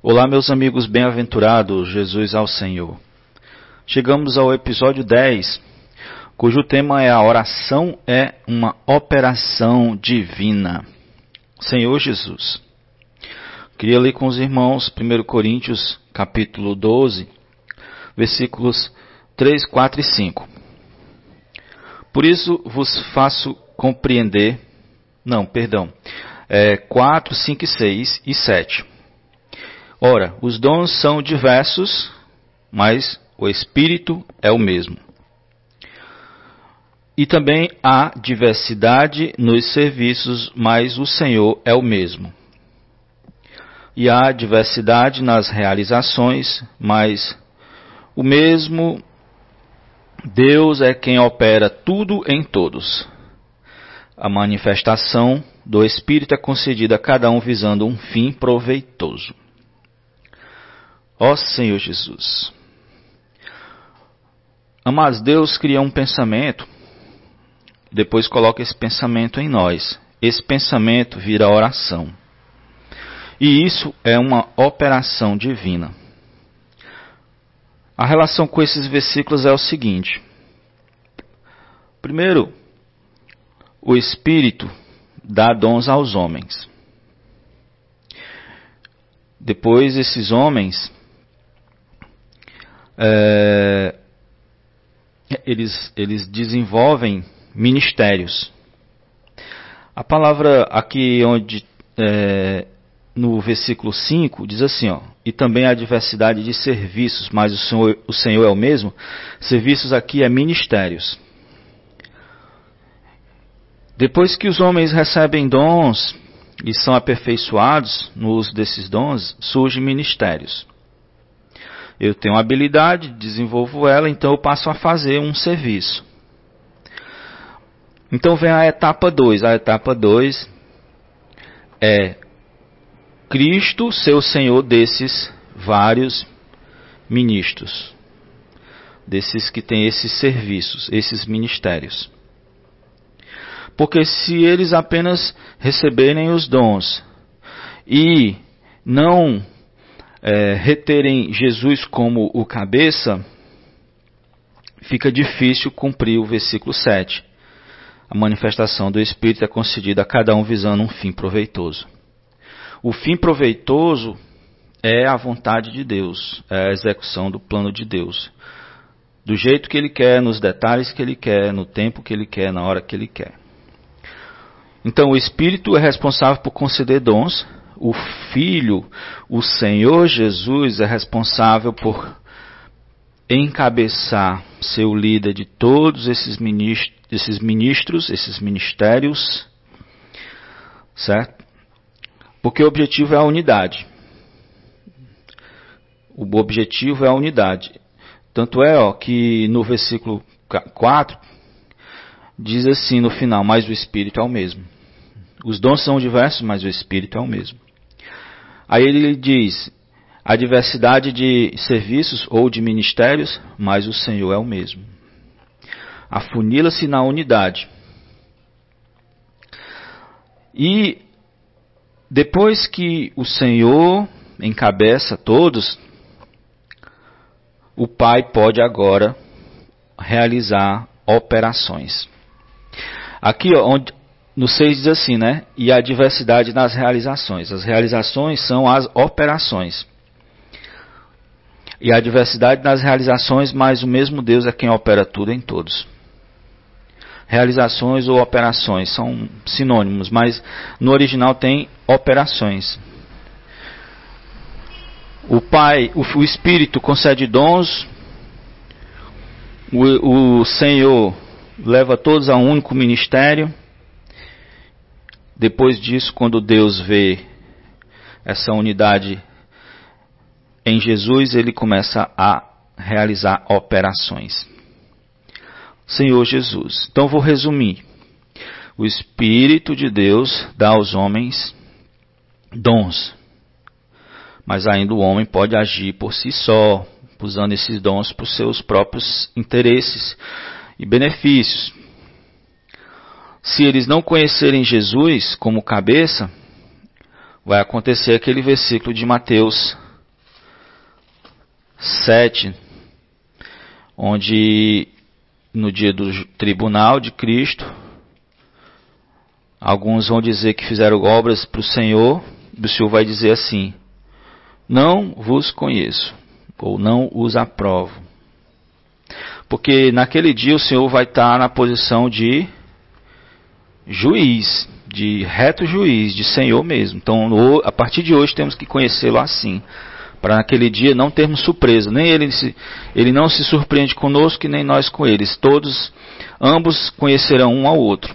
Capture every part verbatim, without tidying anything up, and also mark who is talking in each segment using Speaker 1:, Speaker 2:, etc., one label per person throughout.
Speaker 1: Olá, meus amigos bem-aventurados, Jesus ao Senhor. Chegamos ao episódio dez, cujo tema é: a oração é uma operação divina. Senhor Jesus. Queria ler com os irmãos primeira Coríntios, capítulo doze, versículos três, quatro e cinco. Por isso vos faço compreender, não, perdão, é, quatro, cinco, seis e sete. Ora, os dons são diversos, mas o Espírito é o mesmo. E também há diversidade nos serviços, mas o Senhor é o mesmo. E há diversidade nas realizações, mas o mesmo Deus é quem opera tudo em todos. A manifestação do Espírito é concedida a cada um visando um fim proveitoso. Ó Senhor Jesus. Amados, Deus cria um pensamento, depois coloca esse pensamento em nós. Esse pensamento vira oração. E isso é uma operação divina. A relação com esses versículos é o seguinte. Primeiro, o Espírito dá dons aos homens. Depois, esses homens, é, eles, eles desenvolvem ministérios. A palavra aqui onde... É, no versículo cinco, diz assim, ó, e também há diversidade de serviços, mas o Senhor, o Senhor é o mesmo. Serviços aqui é ministérios. Depois que os homens recebem dons e são aperfeiçoados no uso desses dons, surgem ministérios. Eu tenho uma habilidade, desenvolvo ela, então eu passo a fazer um serviço. Então vem a etapa dois. A etapa dois é Cristo ser o Senhor desses vários ministros, desses que têm esses serviços, esses ministérios. Porque se eles apenas receberem os dons e não é, reterem Jesus como o cabeça, fica difícil cumprir o versículo sete. A manifestação do Espírito é concedida a cada um visando um fim proveitoso. O fim proveitoso é a vontade de Deus, é a execução do plano de Deus. Do jeito que Ele quer, nos detalhes que Ele quer, no tempo que Ele quer, na hora que Ele quer. Então o Espírito é responsável por conceder dons. O Filho, o Senhor Jesus, é responsável por encabeçar, ser o líder de todos esses ministros, esses, ministros, esses ministérios, certo? Porque o objetivo é a unidade. O objetivo é a unidade. Tanto é ó, que no versículo quatro, diz assim no final, mas o Espírito é o mesmo. Os dons são diversos, mas o Espírito é o mesmo. Aí ele diz, a diversidade de serviços ou de ministérios, mas o Senhor é o mesmo. Afunila-se na unidade. E depois que o Senhor encabeça todos, o Pai pode agora realizar operações. Aqui, ó, onde, no seis diz assim, né? E a diversidade nas realizações. As realizações são as operações. E a diversidade nas realizações, mas o mesmo Deus é quem opera tudo em todos. Realizações ou operações são sinônimos, mas no original tem operações. O Pai, o, o Espírito concede dons, o, o Senhor leva todos a um único ministério. Depois disso, quando Deus vê essa unidade em Jesus, Ele começa a realizar operações. Senhor Jesus. Então vou resumir. O Espírito de Deus dá aos homens dons. Mas ainda o homem pode agir por si só, usando esses dons para os seus próprios interesses e benefícios. Se eles não conhecerem Jesus como cabeça, vai acontecer aquele versículo de Mateus sete, onde no dia do tribunal de Cristo, alguns vão dizer que fizeram obras para o Senhor, e o Senhor vai dizer assim: não vos conheço, ou não os aprovo. Porque naquele dia o Senhor vai estar na posição de juiz, de reto juiz, de Senhor mesmo. Então, a partir de hoje temos que conhecê-lo assim, para naquele dia não termos surpresa. Nem ele, se, ele não se surpreende conosco, nem nós com eles. Todos, ambos conhecerão um ao outro.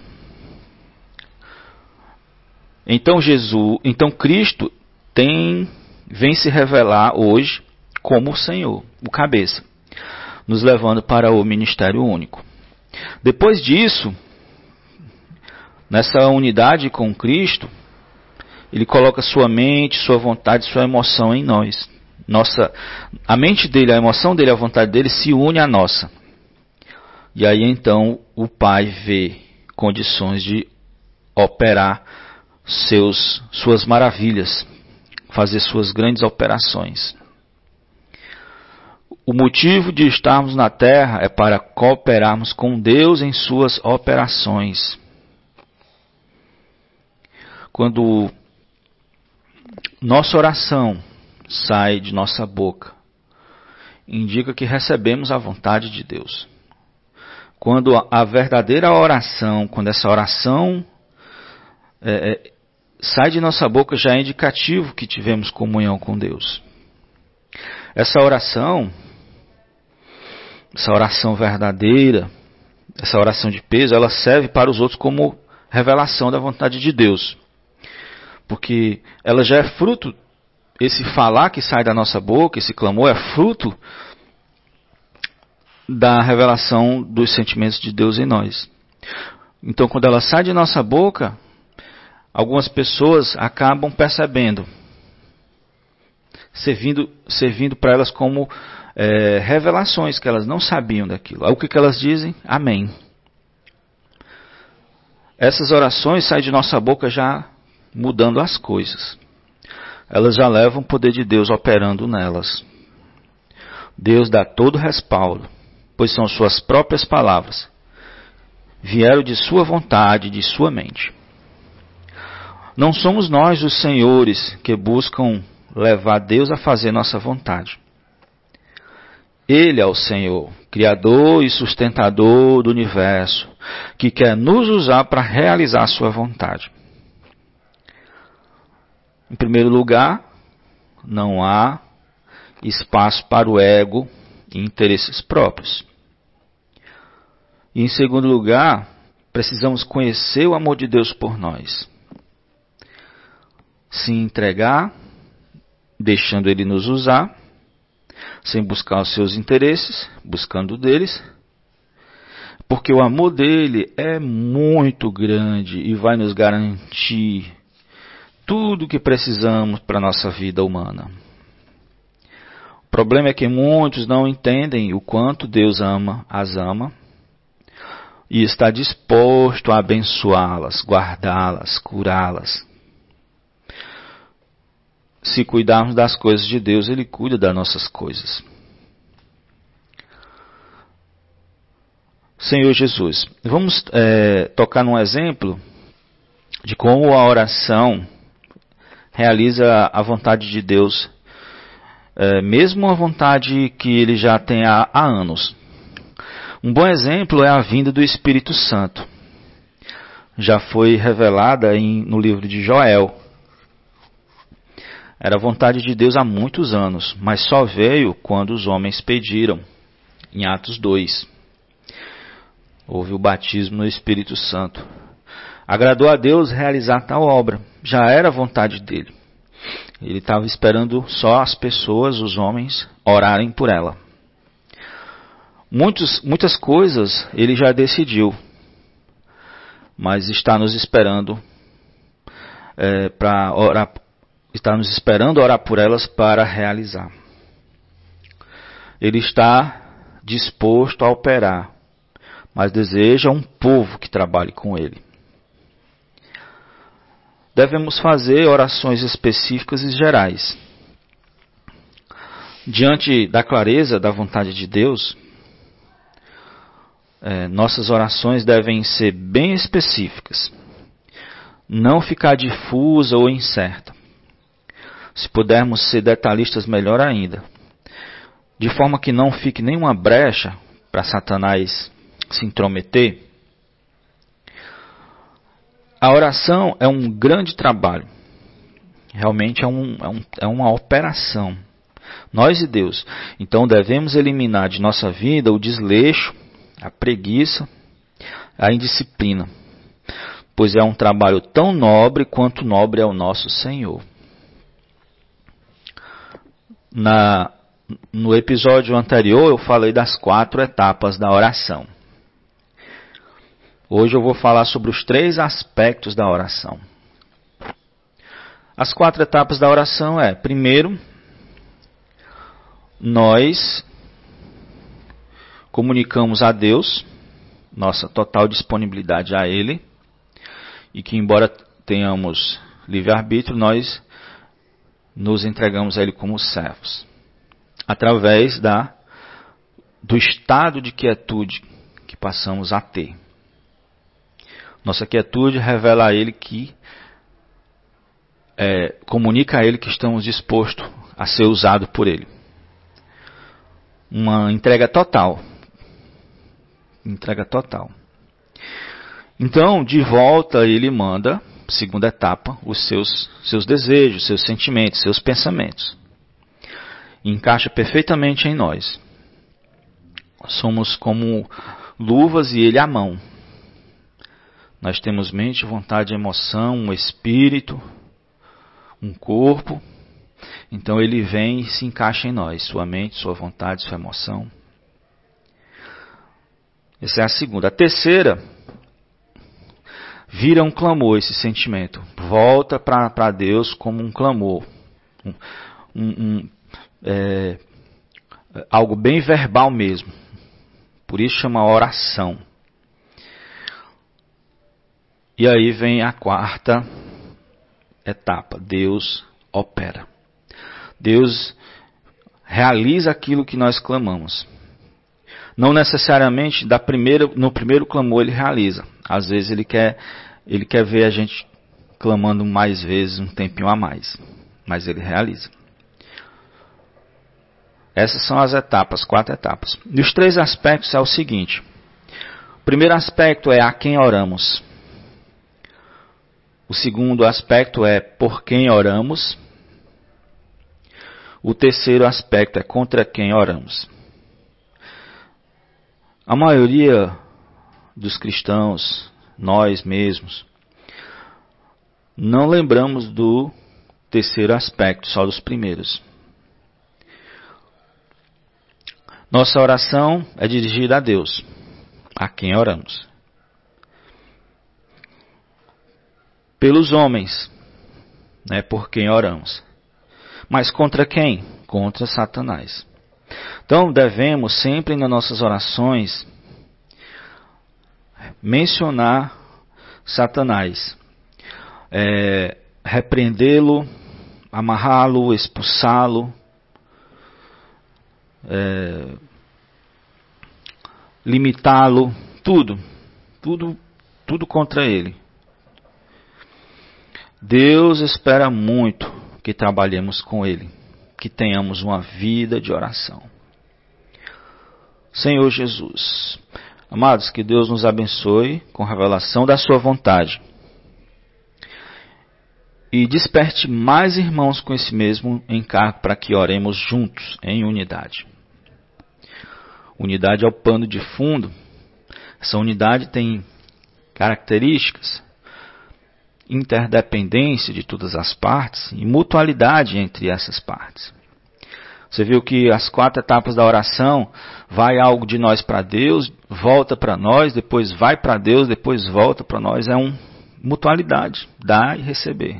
Speaker 1: Então Jesus, então Cristo tem, vem se revelar hoje como o Senhor, o cabeça, nos levando para o ministério único. Depois disso, nessa unidade com Cristo, ele coloca sua mente, sua vontade, sua emoção em nós. Nossa, a mente dele, a emoção dele, a vontade dele se une à nossa. E aí então o Pai vê condições de operar seus, suas maravilhas, fazer suas grandes operações. O motivo de estarmos na terra é para cooperarmos com Deus em suas operações. Quando nossa oração sai de nossa boca, indica que recebemos a vontade de Deus. Quando a verdadeira oração, quando essa oração é, é, sai de nossa boca, já é indicativo que tivemos comunhão com Deus. Essa oração, essa oração verdadeira, essa oração de peso, ela serve para os outros como revelação da vontade de Deus. Porque ela já é fruto, esse falar que sai da nossa boca, esse clamor, é fruto da revelação dos sentimentos de Deus em nós. Então, quando ela sai de nossa boca, algumas pessoas acabam percebendo, servindo, servindo para elas como é, revelações que elas não sabiam daquilo. O que, que elas dizem? Amém. Essas orações saem de nossa boca já mudando as coisas. Elas já levam o poder de Deus operando nelas. Deus dá todo o respaldo, pois são suas próprias palavras. Vieram de sua vontade, de sua mente. Não somos nós os senhores que buscam levar Deus a fazer nossa vontade. Ele é o Senhor, Criador e sustentador do universo, que quer nos usar para realizar a sua vontade. Em primeiro lugar, não há espaço para o ego e interesses próprios. E em segundo lugar, precisamos conhecer o amor de Deus por nós. Se entregar, deixando Ele nos usar, sem buscar os seus interesses, buscando deles, porque o amor dele é muito grande e vai nos garantir tudo o que precisamos para a nossa vida humana. O problema é que muitos não entendem o quanto Deus ama, as ama, e está disposto a abençoá-las, guardá-las, curá-las. Se cuidarmos das coisas de Deus, Ele cuida das nossas coisas. Senhor Jesus, vamos é, tocar num exemplo de como a oração realiza a vontade de Deus, é, mesmo a vontade que Ele já tem há, há anos. Um bom exemplo é a vinda do Espírito Santo. Já foi revelada em, no livro de Joel. Era a vontade de Deus há muitos anos, mas só veio quando os homens pediram, em Atos dois. Houve o batismo no Espírito Santo. Agradou a Deus realizar tal obra. Já era a vontade dele. Ele estava esperando só as pessoas, os homens, orarem por ela. Muitos, muitas coisas ele já decidiu, mas está nos esperando é, para orar. Está nos esperando orar por elas para realizar. Ele está disposto a operar, mas deseja um povo que trabalhe com ele. Devemos fazer orações específicas e gerais. Diante da clareza da vontade de Deus, é, nossas orações devem ser bem específicas, não ficar difusa ou incerta. Se pudermos ser detalhistas, melhor ainda, de forma que não fique nenhuma brecha para Satanás se intrometer. A oração é um grande trabalho, realmente é, um, é, um, é uma operação. Nós e Deus. Então devemos eliminar de nossa vida o desleixo, a preguiça, a indisciplina. Pois é um trabalho tão nobre quanto nobre é o nosso Senhor. Na, no episódio anterior eu falei das quatro etapas da oração. Hoje eu vou falar sobre os três aspectos da oração. As quatro etapas da oração é, primeiro, nós comunicamos a Deus nossa total disponibilidade a Ele e que, embora tenhamos livre-arbítrio, nós nos entregamos a Ele como servos, através da, do estado de quietude que passamos a ter. Nossa quietude revela a Ele que, é, comunica a Ele que estamos dispostos a ser usados por Ele. Uma entrega total. Entrega total. Então, de volta, Ele manda, segunda etapa, os seus, seus desejos, seus sentimentos, seus pensamentos. E encaixa perfeitamente em nós. Somos como luvas e Ele a mão. Nós temos mente, vontade, emoção, um espírito, um corpo. Então Ele vem e se encaixa em nós. Sua mente, sua vontade, sua emoção. Essa é a segunda. A terceira, vira um clamor esse sentimento. Volta para Deus como um clamor. Um, um, um, é, algo bem verbal mesmo. Por isso chama oração. E aí vem a quarta etapa. Deus opera. Deus realiza aquilo que nós clamamos. Não necessariamente da primeira, no primeiro clamor Ele realiza. Às vezes Ele quer, ele quer ver a gente clamando mais vezes, um tempinho a mais. Mas Ele realiza. Essas são as etapas, quatro etapas. E os três aspectos é o seguinte. O primeiro aspecto é a quem oramos. O segundo aspecto é por quem oramos. O terceiro aspecto é contra quem oramos. A maioria dos cristãos, nós mesmos, não lembramos do terceiro aspecto, só dos primeiros. Nossa oração é dirigida a Deus, a quem oramos. Pelos homens, né, por quem oramos. Mas contra quem? Contra Satanás. Então devemos sempre nas nossas orações mencionar Satanás, é, repreendê-lo, amarrá-lo, expulsá-lo, é, limitá-lo, tudo, tudo, tudo contra ele. Deus espera muito que trabalhemos com Ele, que tenhamos uma vida de oração. Senhor Jesus, amados, que Deus nos abençoe com a revelação da sua vontade e desperte mais irmãos com esse mesmo encargo para que oremos juntos, em unidade. Unidade é o pano de fundo. Essa unidade tem características, interdependência de todas as partes e mutualidade entre essas partes. Você viu que as quatro etapas da oração, vai algo de nós para Deus, volta para nós, depois vai para Deus, depois volta para nós. É uma mutualidade, dar e receber.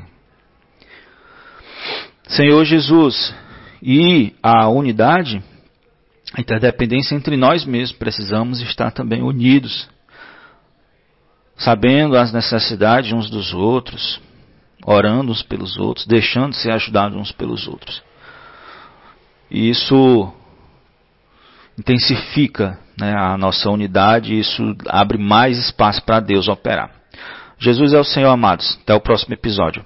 Speaker 1: Senhor Jesus, e a unidade, a interdependência entre nós mesmos, precisamos estar também unidos, sabendo as necessidades uns dos outros, orando uns pelos outros, deixando ser ajudados uns pelos outros. E isso intensifica, né, a nossa unidade, e isso abre mais espaço para Deus operar. Jesus é o Senhor, amados. Até o próximo episódio.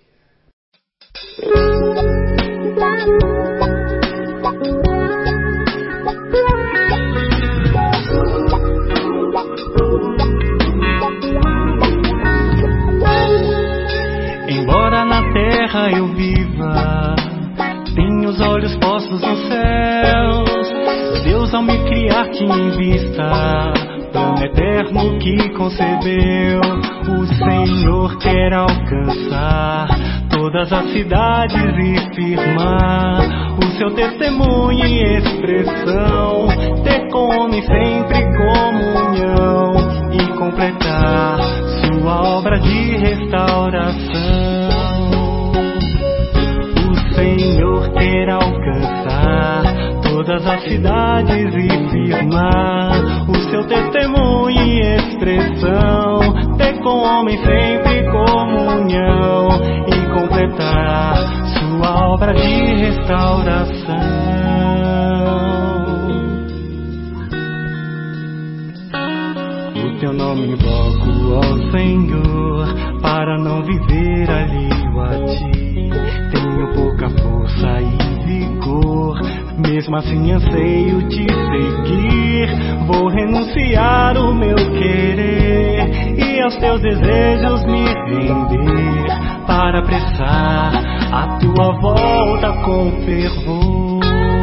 Speaker 2: Embora na terra eu viva, tenho os olhos postos nos céus. Deus, ao me criar, tinha em vista plano eterno que concebeu. O Senhor quer alcançar todas as cidades e firmar o seu testemunho e expressão, ter com o homem sempre comunhão e completar sua obra de restauração. O Senhor quer alcançar todas as cidades e firmar o seu testemunho e expressão, ter com o homem sempre comunhão e completar sua obra de restauração. O teu nome invoco, ó Senhor, para não viver alheio a ti. Tenho pouca força e vigor, mesmo assim anseio te seguir. Vou renunciar o meu querer e aos teus desejos me render, para apressar a tua volta com fervor.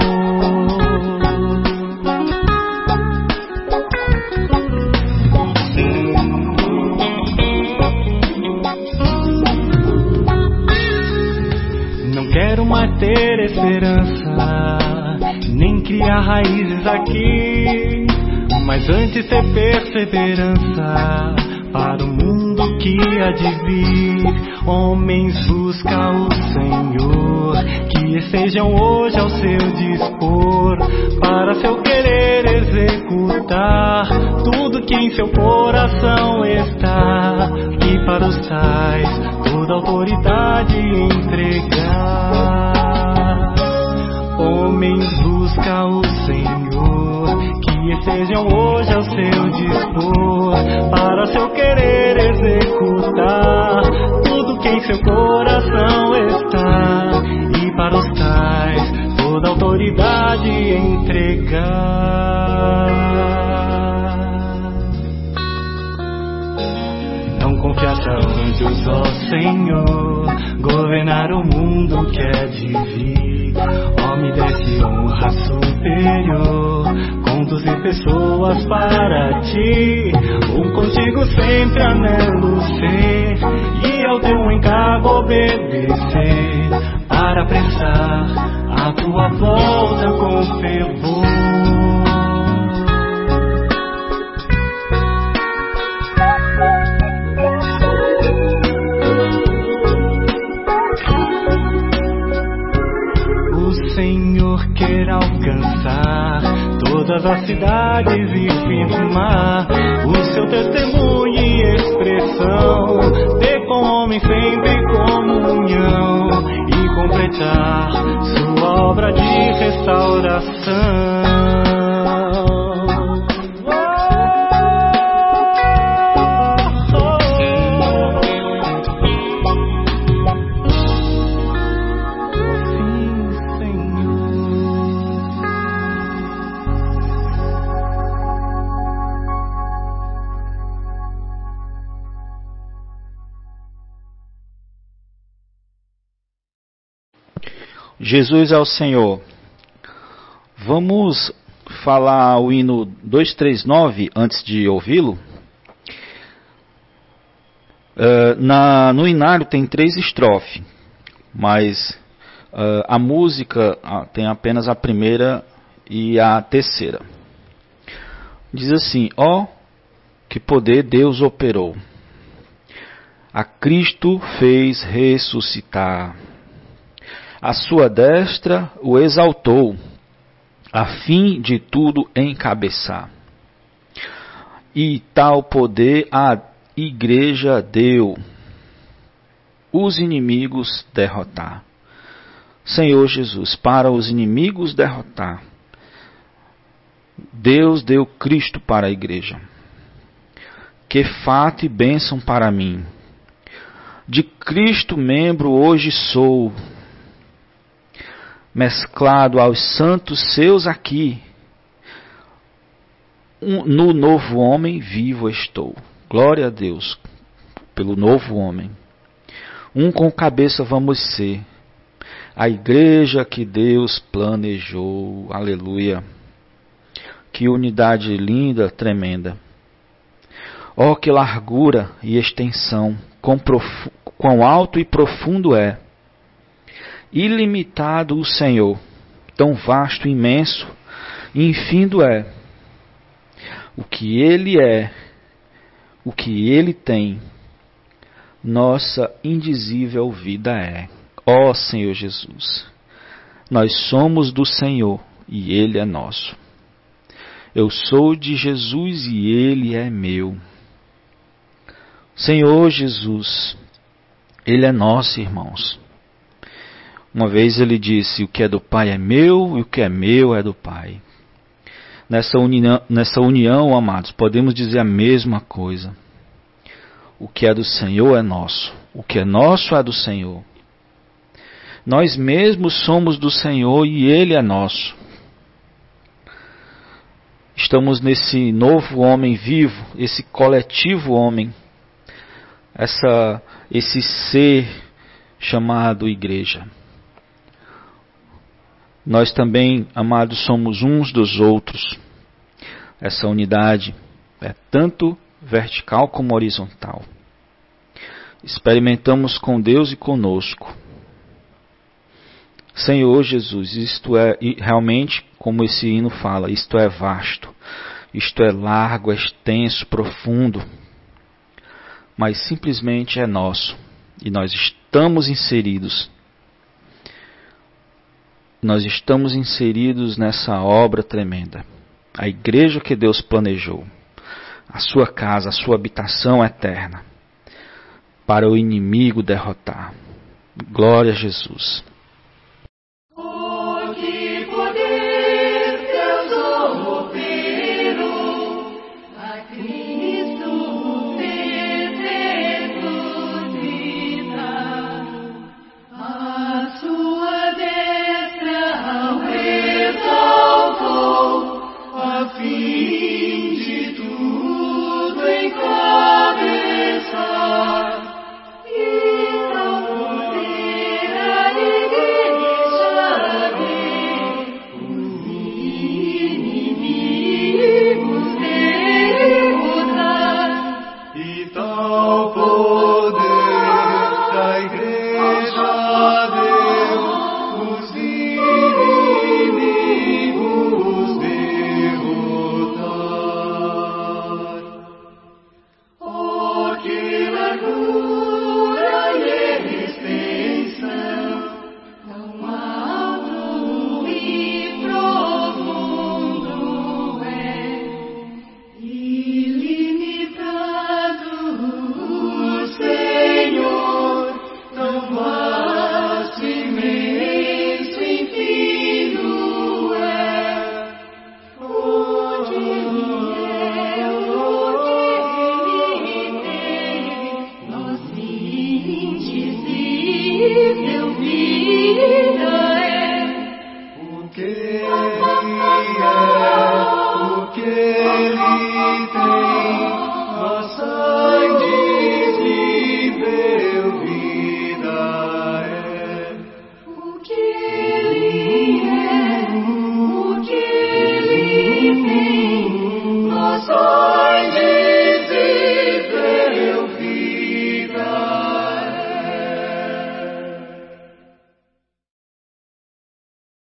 Speaker 2: Não quero mais ter esperança, nem criar raízes aqui, mas antes ter perseverança para o mundo que há de vir. Homens, busca o Senhor, que estejam hoje ao seu dispor, para seu querer executar tudo que em seu coração está, e para os tais toda autoridade entregar. Homens, busca o Senhor, que estejam hoje ao seu dispor, para seu querer executar tudo que em seu coração está, e para os tais toda autoridade entregar. Não confiaste a anjos, ó Senhor, governar o mundo que é de vir. Ó, me desse honra superior, conduzir pessoas para ti. Um contigo sempre anelo ser, e ao teu encargo obedecer, para apressar a tua volta com fervor. Quer alcançar todas as cidades e firmar o seu testemunho e expressão, ter com o homem sempre comunhão e completar sua obra de restauração.
Speaker 1: Jesus é o Senhor. Vamos falar o hino duzentos e trinta e nove antes de ouvi-lo? Uh, na, no inário tem três estrofes, mas uh, a música uh, tem apenas a primeira e a terceira. Diz assim: ó, que poder Deus operou, a Cristo fez ressuscitar, a sua destra o exaltou, a fim de tudo encabeçar. E tal poder a igreja deu, os inimigos derrotar. Senhor Jesus, para os inimigos derrotar. Deus deu Cristo para a igreja. Que fato e bênção para mim. De Cristo membro hoje sou, mesclado aos santos seus aqui, um, no novo homem vivo estou. Glória a Deus pelo novo homem. Um com cabeça vamos ser, a igreja que Deus planejou. Aleluia. Que unidade linda, tremenda. Oh, que largura e extensão, quão, profu- quão alto e profundo é. Ilimitado o Senhor, tão vasto e imenso, e infindo é. O que Ele é, o que Ele tem, nossa indizível vida é. Ó Senhor Jesus, nós somos do Senhor e Ele é nosso. Eu sou de Jesus e Ele é meu. Senhor Jesus, Ele é nosso, irmãos. Uma vez Ele disse, o que é do Pai é meu e o que é meu é do Pai. Nessa união, nessa união, amados, podemos dizer a mesma coisa. O que é do Senhor é nosso. O que é nosso é do Senhor. Nós mesmos somos do Senhor e Ele é nosso. Estamos nesse novo homem vivo, esse coletivo homem, essa, esse ser chamado igreja. Nós também, amados, somos uns dos outros. Essa unidade é tanto vertical como horizontal. Experimentamos com Deus e conosco. Senhor Jesus, isto é realmente, como esse hino fala, isto é vasto, isto é largo, é extenso, profundo, mas simplesmente é nosso e nós estamos inseridos. Nós estamos inseridos nessa obra tremenda, a igreja que Deus planejou, a sua casa, a sua habitação eterna, para o inimigo derrotar. Glória a Jesus.
Speaker 2: Fim